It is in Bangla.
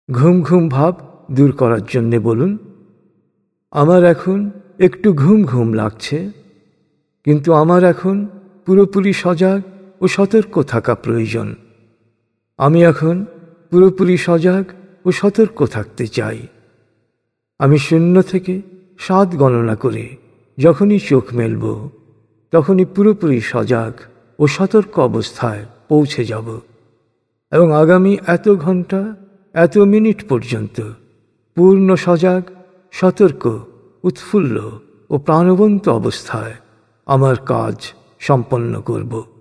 ঘুম ঘুম ভাব দূর করার জন্যে বলুন। আমার এখন একটু ঘুম ঘুম লাগছে, কিন্তু আমার এখন পুরোপুরি সজাগ ও সতর্ক থাকা প্রয়োজন। আমি এখন পুরোপুরি সজাগ ও সতর্ক থাকতে চাই। আমি 0 থেকে 7 গণনা করে যখনই চোখ মেলব, তখনই পুরোপুরি সজাগ ও সতর্ক অবস্থায় পৌঁছে যাব, এবং আগামী এত ঘন্টা এত মিনিট পর্যন্ত পূর্ণ সজাগ, সতর্ক, উৎফুল্ল ও প্রাণবন্ত অবস্থায় আমার কাজ সম্পন্ন করব।